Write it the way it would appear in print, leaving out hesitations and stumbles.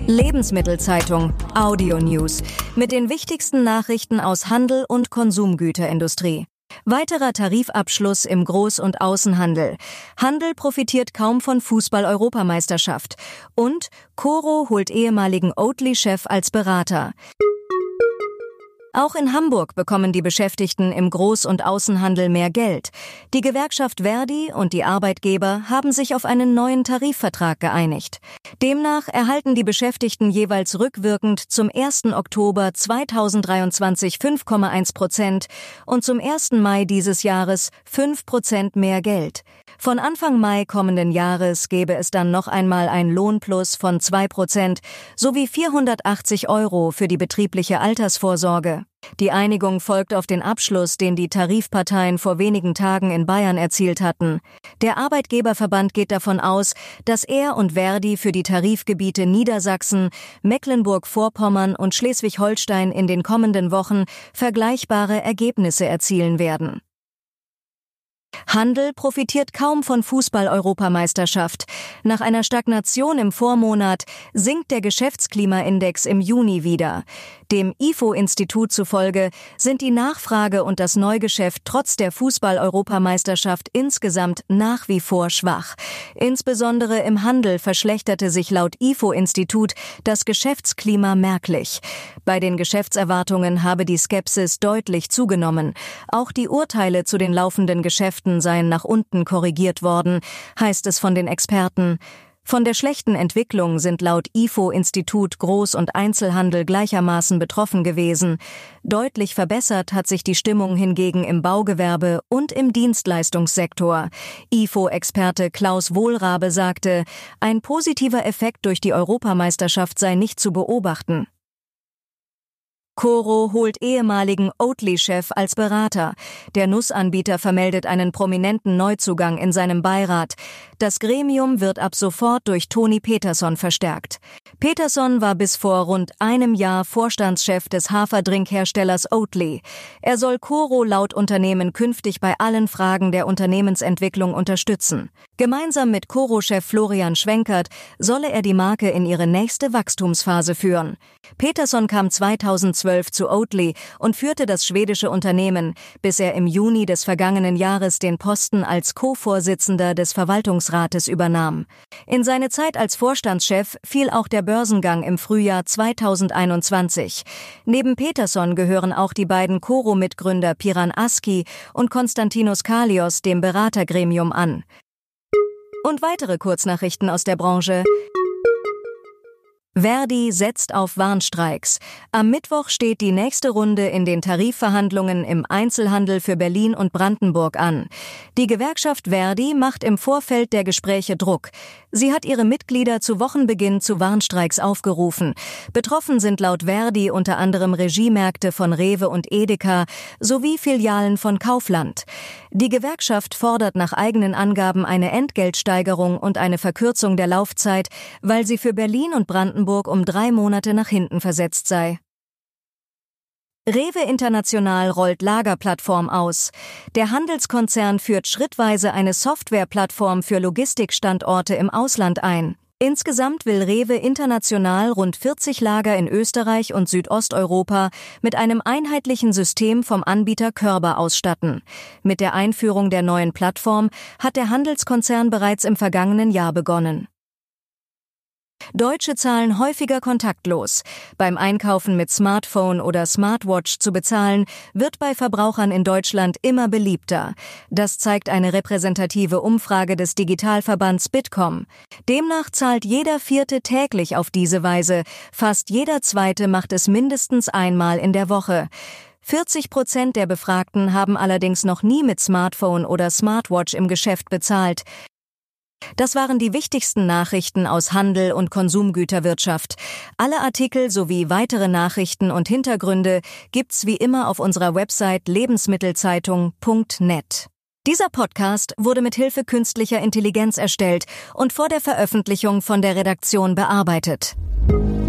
Lebensmittelzeitung Audio News mit den wichtigsten Nachrichten aus Handel und Konsumgüterindustrie. Weiterer Tarifabschluss im Groß- und Außenhandel. Handel profitiert kaum von Fußball-Europameisterschaft. Und Coro holt ehemaligen Oatly-Chef als Berater. Auch in Hamburg bekommen die Beschäftigten im Groß- und Außenhandel mehr Geld. Die Gewerkschaft ver.di und die Arbeitgeber haben sich auf einen neuen Tarifvertrag geeinigt. Demnach erhalten die Beschäftigten jeweils rückwirkend zum 1. Oktober 2023 5,1% und zum 1. Mai dieses Jahres 5% mehr Geld. Von Anfang Mai kommenden Jahres gäbe es dann noch einmal ein Lohnplus von 2% sowie 480 € für die betriebliche Altersvorsorge. Die Einigung folgt auf den Abschluss, den die Tarifparteien vor wenigen Tagen in Bayern erzielt hatten. Der Arbeitgeberverband geht davon aus, dass er und ver.di für die Tarifgebiete Niedersachsen, Mecklenburg-Vorpommern und Schleswig-Holstein in den kommenden Wochen vergleichbare Ergebnisse erzielen werden. Handel profitiert kaum von Fußball-Europameisterschaft. Nach einer Stagnation im Vormonat sinkt der Geschäftsklimaindex im Juni wieder. Dem IFO-Institut zufolge sind die Nachfrage und das Neugeschäft trotz der Fußball-Europameisterschaft insgesamt nach wie vor schwach. Insbesondere im Handel verschlechterte sich laut IFO-Institut das Geschäftsklima merklich. Bei den Geschäftserwartungen habe die Skepsis deutlich zugenommen. Auch die Urteile zu den laufenden Geschäften seien nach unten korrigiert worden, heißt es von den Experten. Von der schlechten Entwicklung sind laut IFO-Institut Groß- und Einzelhandel gleichermaßen betroffen gewesen. Deutlich verbessert hat sich die Stimmung hingegen im Baugewerbe und im Dienstleistungssektor. IFO-Experte Klaus Wohlrabe sagte, ein positiver Effekt durch die Europameisterschaft sei nicht zu beobachten. Coro holt ehemaligen Oatly-Chef als Berater. Der Nussanbieter vermeldet einen prominenten Neuzugang in seinem Beirat. Das Gremium wird ab sofort durch Toni Peterson verstärkt. Peterson war bis vor rund einem Jahr Vorstandschef des Haferdrinkherstellers Oatly. Er soll Coro laut Unternehmen künftig bei allen Fragen der Unternehmensentwicklung unterstützen. Gemeinsam mit Coro-Chef Florian Schwenkert solle er die Marke in ihre nächste Wachstumsphase führen. Peterson kam 2012 zu Oatly und führte das schwedische Unternehmen, bis er im Juni des vergangenen Jahres den Posten als Co-Vorsitzender des Verwaltungsrates übernahm. In seine Zeit als Vorstandschef fiel auch der Börsengang im Frühjahr 2021. Neben Peterson gehören auch die beiden Coro-Mitgründer Piran Aski und Konstantinos Kalios dem Beratergremium an. Und weitere Kurznachrichten aus der Branche. ver.di setzt auf Warnstreiks. Am Mittwoch steht die nächste Runde in den Tarifverhandlungen im Einzelhandel für Berlin und Brandenburg an. Die Gewerkschaft ver.di macht im Vorfeld der Gespräche Druck. Sie hat ihre Mitglieder zu Wochenbeginn zu Warnstreiks aufgerufen. Betroffen sind laut ver.di unter anderem Regiemärkte von Rewe und Edeka sowie Filialen von Kaufland. Die Gewerkschaft fordert nach eigenen Angaben eine Entgeltsteigerung und eine Verkürzung der Laufzeit, weil sie für Berlin und Brandenburg um 3 Monate nach hinten versetzt sei. Rewe International rollt Lagerplattform aus. Der Handelskonzern führt schrittweise eine Softwareplattform für Logistikstandorte im Ausland ein. Insgesamt will Rewe International rund 40 Lager in Österreich und Südosteuropa mit einem einheitlichen System vom Anbieter Körber ausstatten. Mit der Einführung der neuen Plattform hat der Handelskonzern bereits im vergangenen Jahr begonnen. Deutsche zahlen häufiger kontaktlos. Beim Einkaufen mit Smartphone oder Smartwatch zu bezahlen, wird bei Verbrauchern in Deutschland immer beliebter. Das zeigt eine repräsentative Umfrage des Digitalverbands Bitkom. Demnach zahlt jeder Vierte täglich auf diese Weise. Fast jeder Zweite macht es mindestens einmal in der Woche. 40% der Befragten haben allerdings noch nie mit Smartphone oder Smartwatch im Geschäft bezahlt. Das waren die wichtigsten Nachrichten aus Handel und Konsumgüterwirtschaft. Alle Artikel sowie weitere Nachrichten und Hintergründe gibt's wie immer auf unserer Website lebensmittelzeitung.net. Dieser Podcast wurde mit Hilfe künstlicher Intelligenz erstellt und vor der Veröffentlichung von der Redaktion bearbeitet.